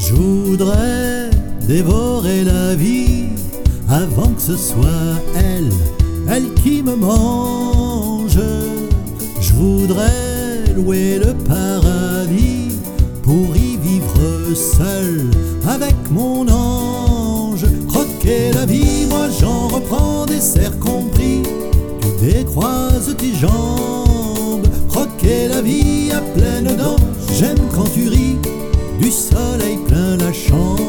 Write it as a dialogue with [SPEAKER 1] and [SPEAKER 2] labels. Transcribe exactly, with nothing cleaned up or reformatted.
[SPEAKER 1] Je voudrais dévorer la vie avant que ce soit elle, elle qui me mange. Je voudrais louer le paradis pour y vivre seul avec mon ange. Croquer la vie, moi j'en reprends des cerfs compris. Tu décroises tes jambes. Croquer la vie à pleines dents, j'aime quand tu ris, du soleil plein la chambre.